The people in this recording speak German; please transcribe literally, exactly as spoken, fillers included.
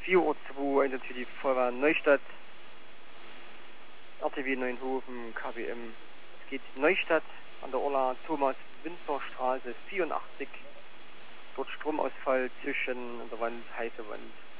vier Uhr zwei, einsetzt für die Feuerwehr Neustadt, R T W Neuenhofen, K W M. Es geht Neustadt an der Orla Thomas-Winzer-Straße vierundachtzig. Dort Stromausfall zwischen der Wand, heiße Wand.